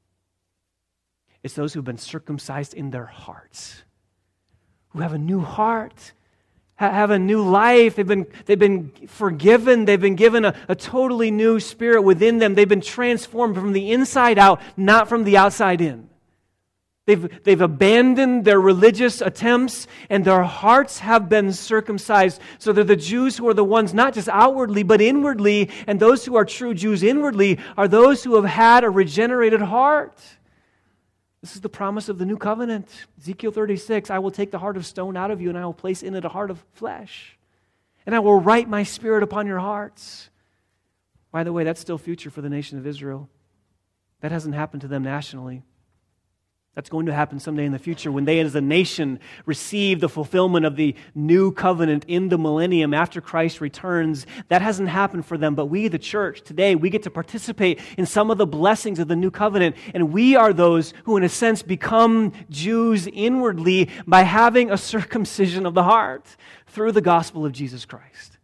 It's those who've been circumcised in their hearts, who have a new heart, have a new life. They've been, they've been forgiven. They've been given a, a totally new spirit within them. They've been transformed from the inside out, not from the outside in. They've, they've abandoned their religious attempts, and their hearts have been circumcised. So they're the Jews who are the ones not just outwardly, but inwardly. And those who are true Jews inwardly are those who have had a regenerated heart. This is the promise of the new covenant. Ezekiel thirty-six, I will take the heart of stone out of you, and I will place in it a heart of flesh. And I will write my spirit upon your hearts. By the way, that's still future for the nation of Israel. That hasn't happened to them nationally. That's going to happen someday in the future when they as a nation receive the fulfillment of the new covenant in the millennium after Christ returns. That hasn't happened for them, but we, the church, today, we get to participate in some of the blessings of the new covenant, and we are those who, in a sense, become Jews inwardly by having a circumcision of the heart through the gospel of Jesus Christ.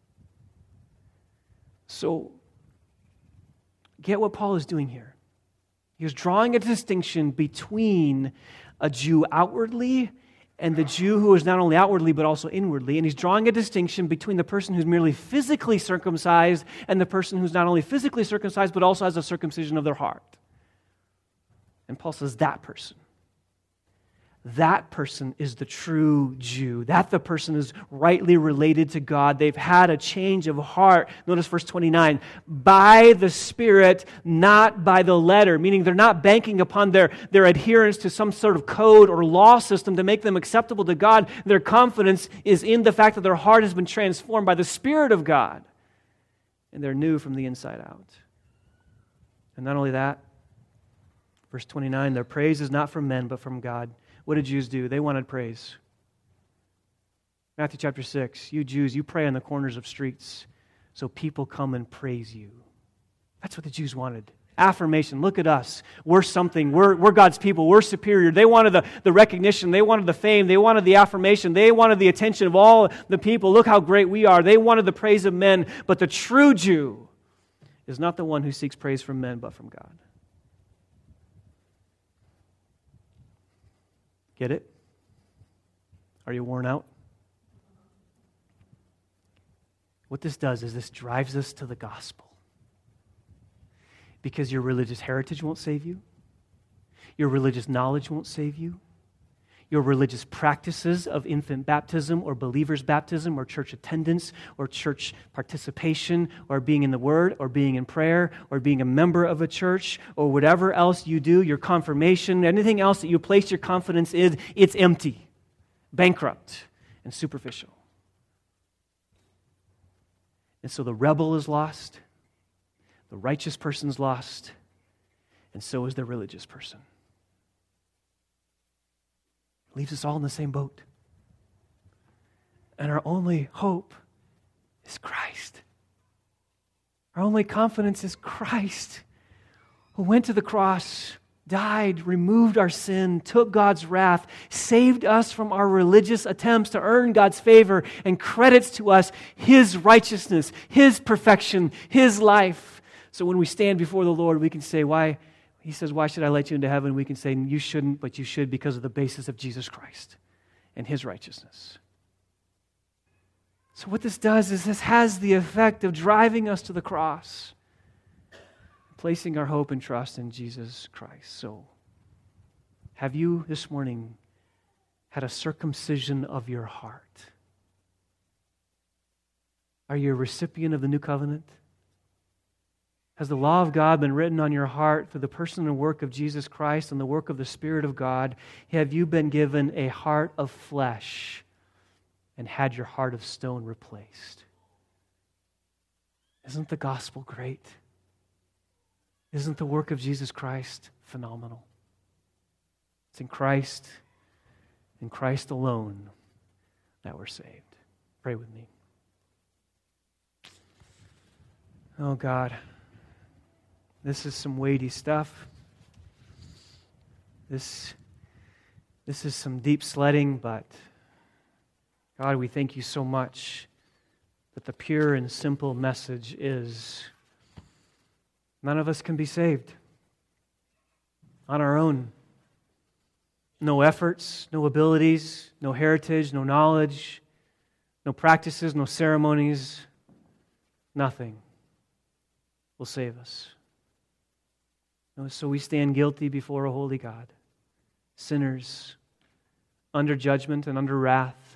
So, get what Paul is doing here. He was drawing a distinction between a Jew outwardly and the Jew who is not only outwardly but also inwardly. And he's drawing a distinction between the person who's merely physically circumcised and the person who's not only physically circumcised but also has a circumcision of their heart. And Paul says that person, that person is the true Jew. That the person is rightly related to God. They've had a change of heart. Notice verse twenty-nine. By the Spirit, not by the letter. Meaning they're not banking upon their, their adherence to some sort of code or law system to make them acceptable to God. Their confidence is in the fact that their heart has been transformed by the Spirit of God. And they're new from the inside out. And not only that, verse twenty-nine, their praise is not from men but from God. What did Jews do? They wanted praise. Matthew chapter six, you Jews, you pray on the corners of streets so people come and praise you. That's what the Jews wanted. Affirmation. Look at us. We're something. We're, we're God's people. We're superior. They wanted the, the recognition. They wanted the fame. They wanted the affirmation. They wanted the attention of all the people. Look how great we are. They wanted the praise of men. But the true Jew is not the one who seeks praise from men but from God. Get it? Are you worn out? What this does is this drives us to the gospel. Because your religious heritage won't save you. Your religious knowledge won't save you. Your religious practices of infant baptism or believer's baptism or church attendance or church participation or being in the Word or being in prayer or being a member of a church or whatever else you do, your confirmation, anything else that you place your confidence in, it's empty, bankrupt, and superficial. And so the rebel is lost, the righteous person's lost, and so is the religious person. Leaves us all in the same boat. And our only hope is Christ. Our only confidence is Christ, who went to the cross, died, removed our sin, took God's wrath, saved us from our religious attempts to earn God's favor, and credits to us His righteousness, His perfection, His life. So when we stand before the Lord, we can say, why? He says, why should I let you into heaven? We can say, you shouldn't, but you should because of the basis of Jesus Christ and His righteousness. So what this does is this has the effect of driving us to the cross, placing our hope and trust in Jesus Christ. So, have you this morning had a circumcision of your heart? Are you a recipient of the new covenant? Has the law of God been written on your heart through the person and work of Jesus Christ and the work of the Spirit of God? Have you been given a heart of flesh and had your heart of stone replaced? Isn't the gospel great? Isn't the work of Jesus Christ phenomenal? It's in Christ, in Christ alone, that we're saved. Pray with me. Oh God, this is some weighty stuff. This, this is some deep sledding, but God, we thank you so much that the pure and simple message is none of us can be saved on our own. No efforts, no abilities, no heritage, no knowledge, no practices, no ceremonies, nothing will save us. So we stand guilty before a holy God, sinners, under judgment and under wrath,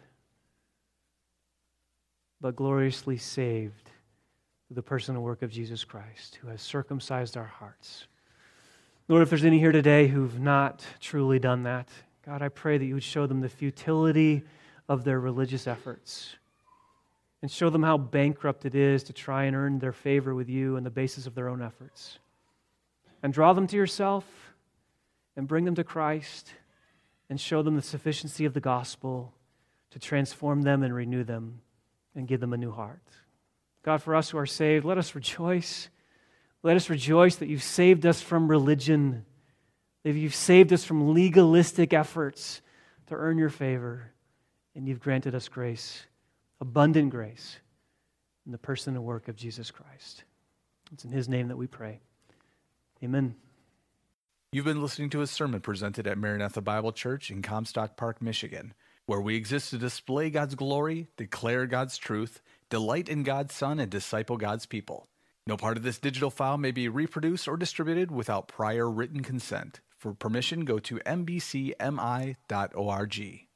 but gloriously saved through the person and work of Jesus Christ, who has circumcised our hearts. Lord, if there's any here today who've not truly done that, God, I pray that you would show them the futility of their religious efforts and show them how bankrupt it is to try and earn their favor with you on the basis of their own efforts. And draw them to yourself and bring them to Christ and show them the sufficiency of the gospel to transform them and renew them and give them a new heart. God, for us who are saved, let us rejoice. Let us rejoice that you've saved us from religion, that you've saved us from legalistic efforts to earn your favor, and you've granted us grace, abundant grace, in the person and work of Jesus Christ. It's in his name that we pray. Amen. You've been listening to a sermon presented at Maranatha Bible Church in Comstock Park, Michigan, where we exist to display God's glory, declare God's truth, delight in God's Son, and disciple God's people. No part of this digital file may be reproduced or distributed without prior written consent. For permission, go to m b c m i dot org.